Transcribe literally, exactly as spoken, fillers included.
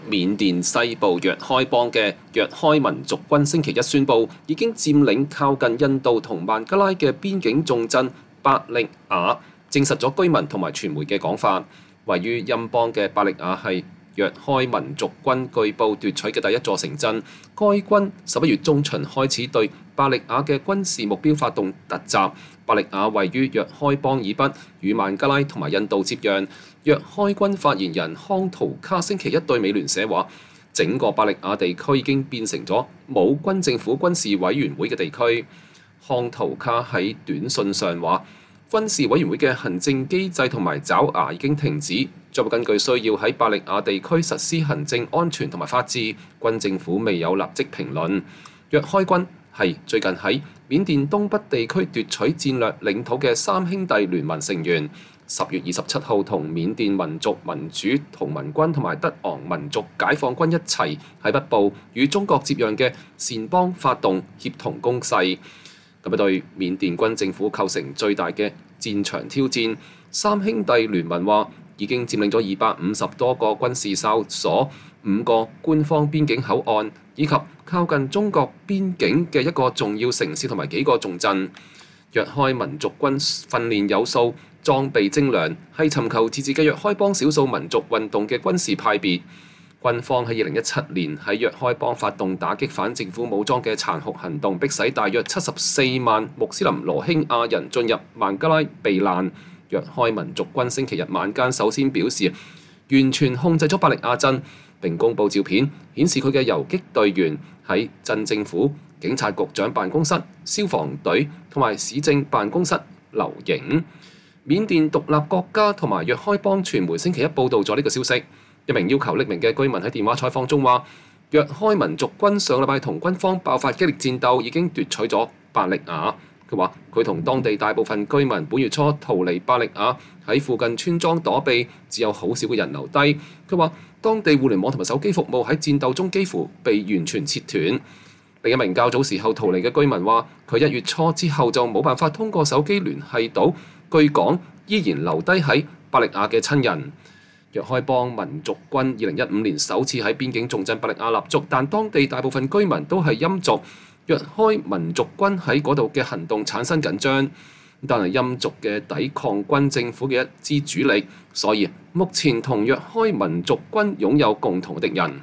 緬甸西部若開邦嘅若開民族軍星期一宣布，已經佔領靠近印度同孟加拉嘅邊境重鎮伯力雅，證實咗居民同埋傳媒嘅講法。位於欽邦嘅伯力雅係若開民族軍據報奪取嘅第一座城鎮。該軍十一月中旬開始對伯力雅嘅軍事目標發動突襲。伯力雅位於若開邦以北，與孟加拉同埋印度接壤。若開軍發言人康圖卡星期一對美聯社話，整個伯力雅地區已經變成咗冇軍政府軍事委員會嘅地區。康圖卡喺短信上話，軍事委員會嘅行政機制同埋爪牙已經停止，將會根據需要喺伯力雅地區實施行政安全同埋法治。軍政府未有立即評論。若開軍係最近喺緬甸東北地區奪取戰略領土嘅三兄弟聯盟成員。十月二十七號同緬甸民族民主同盟軍同埋德昂民族解放軍一齊喺北部與中國接壤嘅善邦發動協同攻勢，咁啊對緬甸軍政府構成最大嘅戰場挑戰。三兄弟聯盟話已經佔領咗二百五十多個軍事哨所、五個官方邊境口岸，以及靠近中國邊境嘅一個重要城市同埋幾個重鎮。若開民族軍訓練有素、裝備精良，係尋求自治嘅若開邦少數民族運動嘅軍事派別。軍方喺二零一七年喺若開邦發動打擊反政府武裝嘅殘酷行動，迫使大約七十四萬穆斯林羅興亞人進入孟加拉避難。若開民族軍星期日晚間首先表示，完全控制咗伯力雅鎮，並公佈照片，顯示佢嘅游擊隊員喺鎮政府、警察局長辦公室、消防隊同埋市政辦公室留影。緬甸獨立國家同埋若開邦傳媒星期一報導咗呢個消息。一名要求匿名嘅居民喺電話採訪中話，若開民族軍上禮拜同軍方爆發激烈戰鬥，已經奪取咗伯力雅。佢話佢同當地大部分居民本月初逃離伯力雅，喺附近村莊躲避，只有好少嘅人留低。佢話當地互聯網同埋手機服務喺戰鬥中幾乎被完全切斷。另一名較早時候逃離嘅居民話，佢一月初之後就冇辦法通過手機聯繫到，據講依然留低喺伯力雅嘅親人。若開邦民族軍二零一五年首次喺邊境重鎮伯力雅立足，但當地大部分居民都係欽族。若開民族軍喺嗰度嘅行動產生緊張，但係欽族嘅抵抗軍政府嘅一支主力，所以目前同若開民族軍擁有共同敵人。